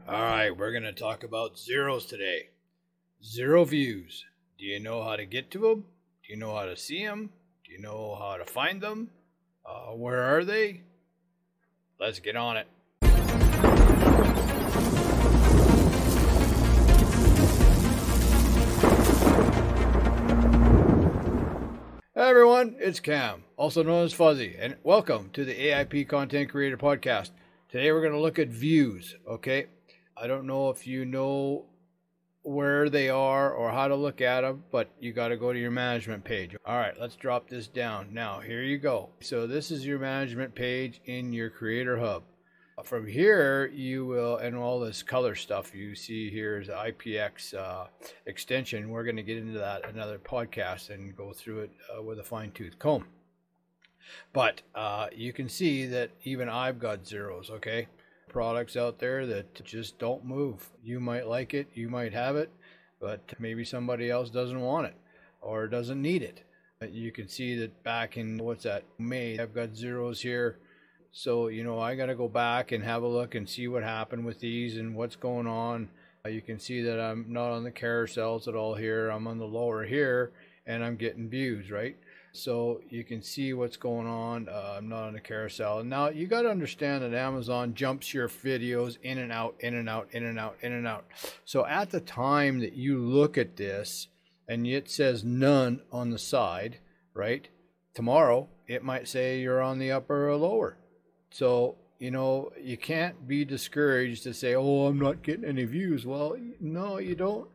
Alright, we're going to talk about zeros today. Zero views. Do you know how to get to them? Do you know how to see them? Do you know how to find them? Where are they? Let's get on it. Hey everyone, it's Cam, also known as Fuzzy, and welcome to the AIP Content Creator Podcast. Today we're going to look at views, okay? I don't know if you know where they are or how to look at them, but you got to go to your management page. All right, let's drop this down. Now, here you go. So this is your management page in your Creator Hub. From here, you will, and all this color stuff you see here is the IPX extension. We're going to get into that another podcast and go through it with a fine-tooth comb. But you can see that even I've got zeros, okay? Products out there that just don't move. You might like it, you might have it, but maybe somebody else doesn't want it or doesn't need it. You can see that back in, May, I've got zeros here. So, I got to go back and have a look and see what happened with these and what's going on. You can see that I'm not on the carousels at all here. I'm on the lower here and I'm getting views, right? So you can see what's going on. I'm not on the carousel. Now you got to understand that Amazon jumps your videos in and out, in and out, in and out, in and out. So at the time that you look at this and it says none on the side, right? Tomorrow it might say you're on the upper or lower. So, you can't be discouraged to say, oh, I'm not getting any views. Well, no, you don't.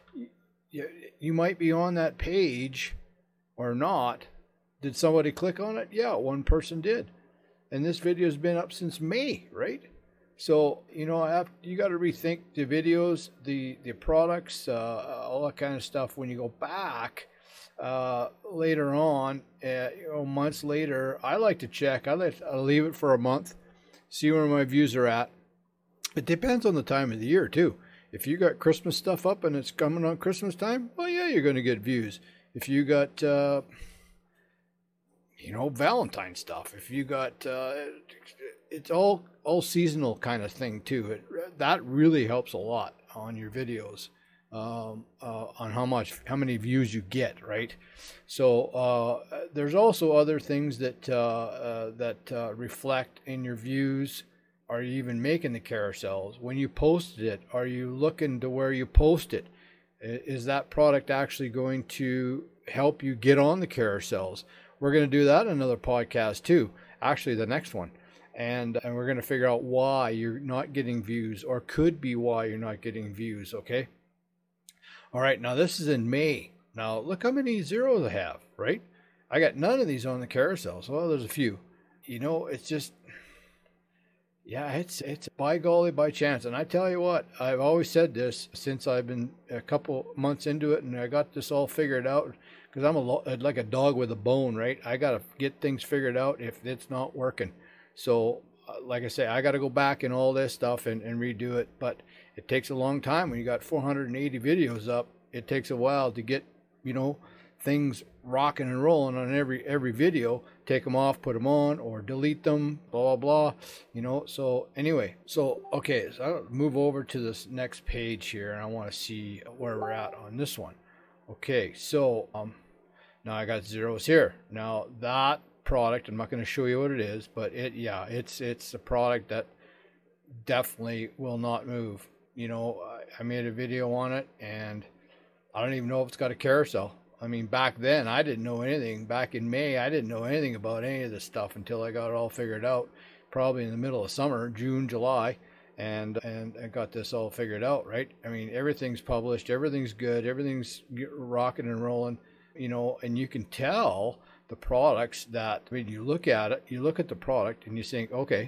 You might be on that page or not. Did somebody click on it? Yeah, one person did. And this video has been up since May, right? So, you got to rethink the videos, the products, all that kind of stuff. When you go back later on, months later, I like to check. I'll leave it for a month, see where my views are at. It depends on the time of the year, too. If you got Christmas stuff up and it's coming on Christmas time, well, yeah, you're going to get views. If you got, Valentine stuff, if you got, it's all seasonal kind of thing too. That really helps a lot on your videos, on how many views you get, right? So there's also other things that reflect in your views. Are you even making the carousels? When you posted it, are you looking to where you post it? Is that product actually going to help you get on the carousels? We're going to do that in another podcast too, actually the next one. And we're going to figure out why you're not getting views, or could be why you're not getting views, okay? All right, now this is in May. Now look how many zeros I have, right? I got none of these on the carousels. Well, there's a few. It's just... yeah, it's by golly, by chance. And I tell you what, I've always said this since I've been a couple months into it and I got this all figured out, because I'm like a dog with a bone, right? I got to get things figured out if it's not working. So, like I say, I got to go back and all this stuff and redo it. But it takes a long time. When you got 480 videos up, it takes a while to get, things rocking and rolling on every video. Take them off, put them on, or delete them, blah, blah, blah, So anyway, okay, so I'll move over to this next page here, and I want to see where we're at on this one. Okay, so now I got zeros here. Now that product, I'm not going to show you what it is, but it's a product that definitely will not move. I made a video on it, and I don't even know if it's got a carousel. I mean, back then, I didn't know anything. Back in May, I didn't know anything about any of this stuff until I got it all figured out, probably in the middle of summer, June, July, and I got this all figured out, right? I mean, everything's published, everything's good, everything's rocking and rolling, and you can tell the products that, when you look at it, you look at the product and you think, okay,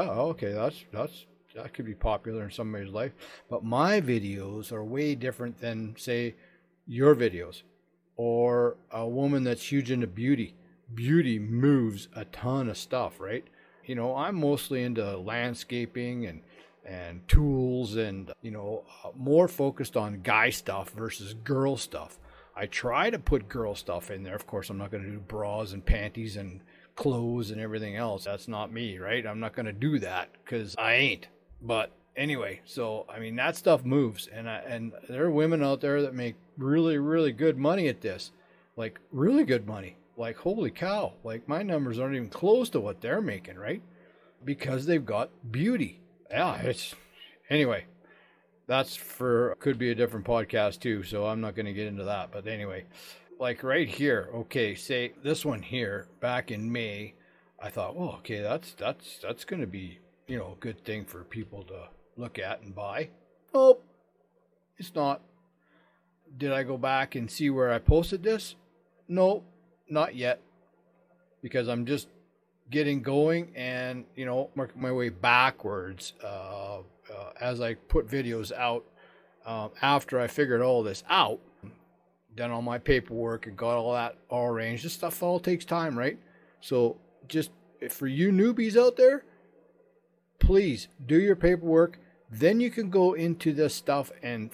that could be popular in somebody's life. But my videos are way different than, say, your videos. Or a woman that's huge into beauty. Beauty moves a ton of stuff, right? I'm mostly into landscaping and tools and, more focused on guy stuff versus girl stuff. I try to put girl stuff in there. Of course, I'm not going to do bras and panties and clothes and everything else. That's not me, right? I'm not going to do that because I ain't. But anyway, so I mean that stuff moves, and there are women out there that make really, really good money at this, like really good money. Like holy cow, like my numbers aren't even close to what they're making, right? Because they've got beauty. Yeah, it's anyway. That's for could be a different podcast too, so I'm not going to get into that. But anyway, like right here, okay, say this one here back in May, I thought, well, okay, that's going to be, you know, a good thing for people to look at and buy. Oh, it's not. Did I go back and see where I posted this? No, not yet, because I'm just getting going and, you know, working my way backwards as I put videos out. After I figured all this out, done all my paperwork and got all that all arranged. This stuff all takes time, right? So just for you newbies out there, please do your paperwork. Then you can go into this stuff and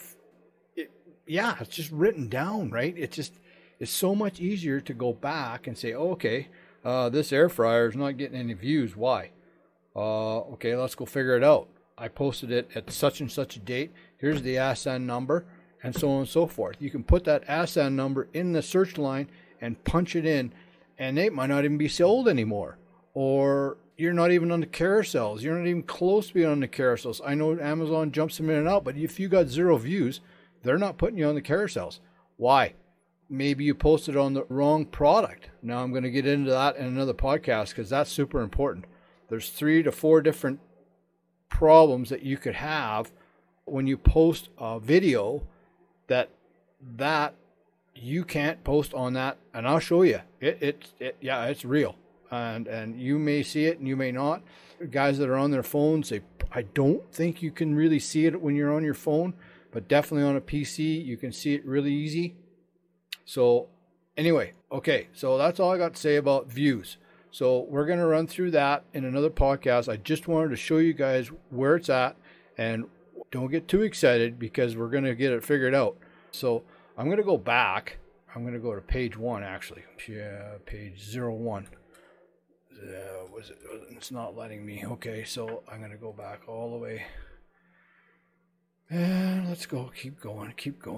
it's just written down, right? It's so much easier to go back and say, oh, okay, this air fryer is not getting any views. Why? Okay, let's go figure it out. I posted it at such and such a date. Here's the ASN number, and so on and so forth. You can put that ASN number in the search line and punch it in, and they might not even be sold anymore. Or you're not even on the carousels. You're not even close to being on the carousels. I know Amazon jumps them in and out, but if you got 0 views, they're not putting you on the carousels. Why? Maybe you posted on the wrong product. Now I'm going to get into that in another podcast because that's super important. There's 3 to 4 different problems that you could have when you post a video that you can't post on that, and I'll show you. It's real, and you may see it and you may not. Guys that are on their phones, I don't think you can really see it when you're on your phone, but definitely on a PC you can see it really easy. So anyway, okay, so that's all I got to say about views. So we're going to run through that in another podcast. I just wanted to show you guys where it's at, and don't get too excited because we're going to get it figured out. So I'm going to go back. I'm going to go to page 1, actually. Yeah, page 01. It's not letting me. Okay, so I'm going to go back all the way. And let's go. Keep going.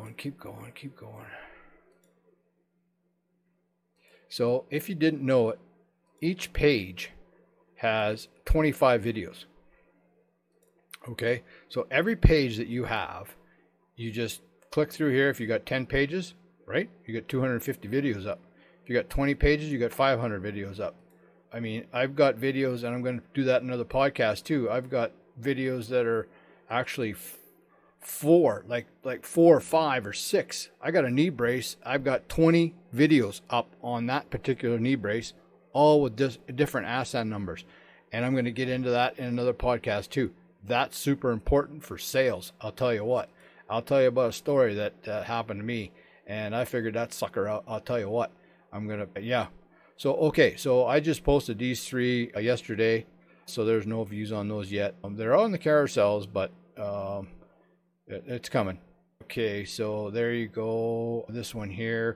So if you didn't know it, each page has 25 videos. Okay, so every page that you have, you just click through here. If you got 10 pages, right, you got 250 videos up. If you got 20 pages, you got 500 videos up. I mean, I've got videos, and I'm going to do that in another podcast too. I've got videos that are actually 4, like 4 or 5 or 6. I got a knee brace. I've got 20 videos up on that particular knee brace, all with different ASN numbers. And I'm going to get into that in another podcast too. That's super important for sales. I'll tell you what. I'll tell you about a story that happened to me, and I figured that sucker out. I'll tell you what. So, okay. So I just posted these 3 yesterday. So there's no views on those yet. They're on the carousels, but it's coming. Okay. So there you go. This one here.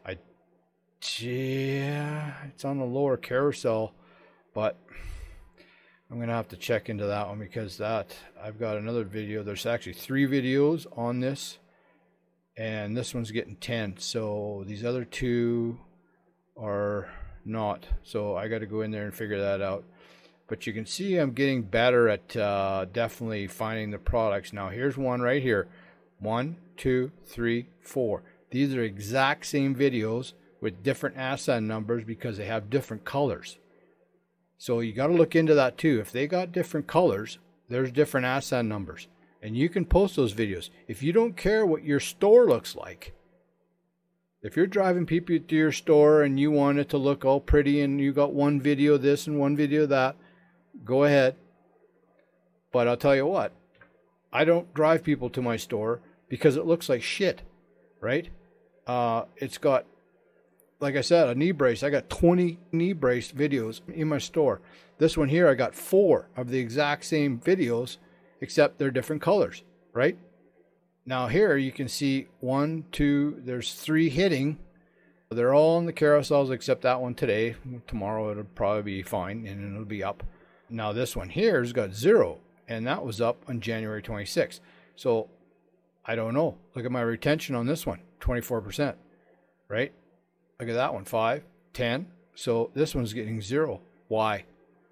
It's on the lower carousel, but I'm going to have to check into that one because I've got another video. There's actually 3 videos on this, and this one's getting 10. So these other 2 are not. So I got to go in there and figure that out. But you can see I'm getting better at definitely finding the products. Now here's one right here. 1, 2, 3, 4. These are exact same videos with different ASN numbers because they have different colors. So you got to look into that too. If they got different colors, there's different ASN numbers. And you can post those videos. If you don't care what your store looks like, if you're driving people to your store and you want it to look all pretty and you got one video this and one video that, go ahead. But I'll tell you what, I don't drive people to my store because it looks like shit, right? It's got, like I said, a knee brace. I got 20 knee brace videos in my store. This one here, I got 4 of the exact same videos, except they're different colors, right? Now here you can see 1, 2, there's 3 hitting. They're all on the carousels except that one today. Tomorrow it'll probably be fine and it'll be up. Now this one here has got 0 and that was up on January 26th. So I don't know. Look at my retention on this one, 24%, right? Look at that one, 5, 10. So this one's getting 0. Why?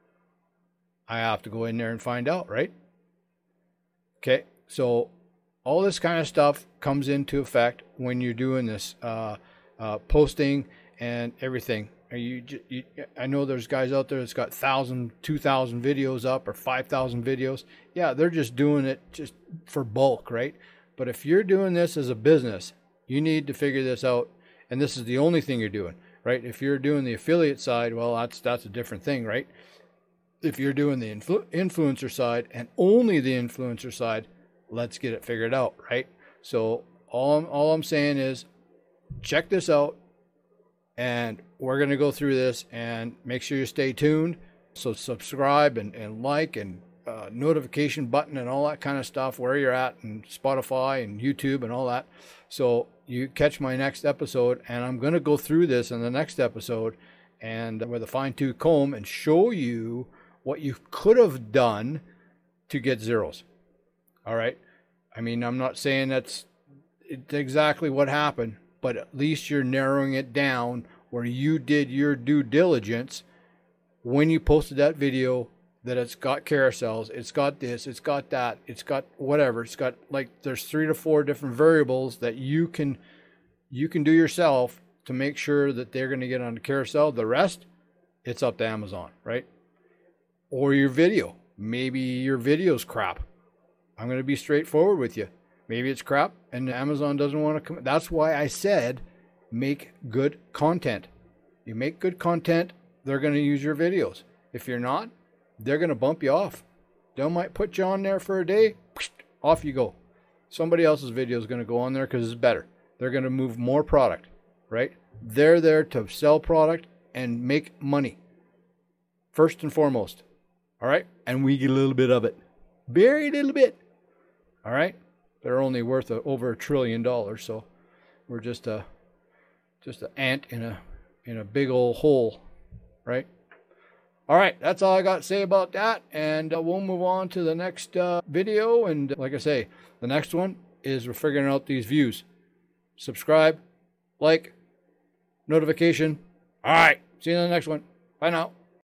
I have to go in there and find out, right? Okay, so all this kind of stuff comes into effect when you're doing this posting and everything. I know there's guys out there that's got 1,000, 2,000 videos up or 5,000 videos. Yeah, they're just doing it just for bulk, right? But if you're doing this as a business, you need to figure this out. And this is the only thing you're doing, right? If you're doing the affiliate side, well, that's a different thing, right? If you're doing the influencer side and only the influencer side, let's get it figured out, right? So all I'm saying is check this out, and we're going to go through this, and make sure you stay tuned. So subscribe and like and notification button and all that kind of stuff where you're at, and Spotify and YouTube and all that. So you catch my next episode, and I'm going to go through this in the next episode and with a fine-tooth comb and show you what you could have done to get zeros. All right. I mean, I'm not saying it's exactly what happened, but at least you're narrowing it down where you did your due diligence when you posted that video, that it's got carousels, it's got this, it's got that, it's got whatever. It's got, like, there's 3 to 4 different variables that you can do yourself to make sure that they're going to get on the carousel. The rest, it's up to Amazon, right? Or your video. Maybe your video's crap. I'm going to be straightforward with you. Maybe it's crap and Amazon doesn't want to come. That's why I said make good content. You make good content, they're going to use your videos. If you're not, they're going to bump you off. They might put you on there for a day, off you go. Somebody else's video is going to go on there because it's better. They're going to move more product, right? They're there to sell product and make money, first and foremost. All right? And we get a little bit of it. Very little bit. All right? They're only worth over $1 trillion, so we're just an ant in a big old hole, right? All right, that's all I got to say about that, and we'll move on to the next video. And like I say, the next one is we're figuring out these views. Subscribe, like, notification. All right, see you in the next one. Bye now.